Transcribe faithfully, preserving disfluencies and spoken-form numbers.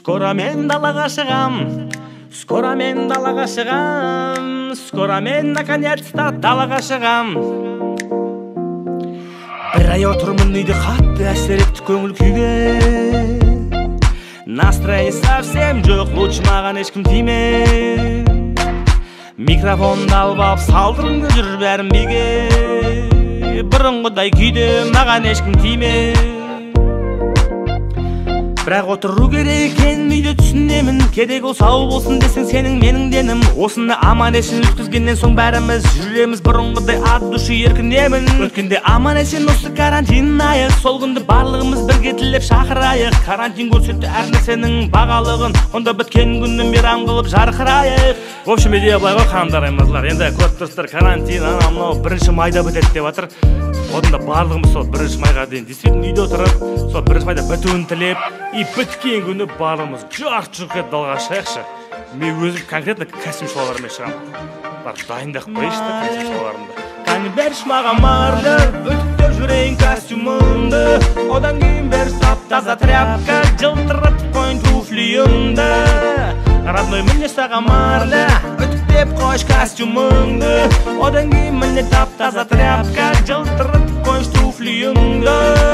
Скоро мен далаға шығам, скоро мен далаға шығам, скоро мен наконец-то далаға шығам. Бір ай отырмын үйде қатты әсер етті көңіл күйге. Настроение совсем жоқ, лучше маған ешкім тиме. Микрофонды алып алып салдырымды жүр бәрін биге. Бұрынғыдай күйде маған ешкім тиме. Бірақ отыру керек екен, үйде түсінемін. Керек ол сау болсын десең сенің менің денім. Осыны аман есен өткізгеннен соң бәріміз жүреміз бұрынғыдай ат душы еркіндемін. Өткенде аман есен осы карантин айы, сол күнді барлығымыз бірге тілеп шақырайық. Карантин көрсетті әр нәрсенің бағалығын, онда біткен күнді мейрам қылып жарқырайық. В общем, идея былай ғой қандар аймазлар, енді көріп тұрсыздар, карантин ана мынау бірінші майда бітеді деп жатыр. Одан да барлығымыз сол бірінші майға дейін действительно үйде отырып, сол бірінші майда бітуін тілеп, и біткен күні барлығымыз жарқ-жұрқ етіп далаға шығайықшы. Мен өзім конкретно костюм шалбармен шығамын. Бар дайындап қойшы да костюм шалбарымды. Кәне берші маған марды, үтіктеп жүрейін костюмымды. Одан кейін берші тап-таза тряпка, жылтыратып қойын туфлиымды. Родной, міне саған марды, үтіктеп қойш костюмыңды. Одан кейін міне тап-таза тряпка, жылтыратып қойш туфлиымды.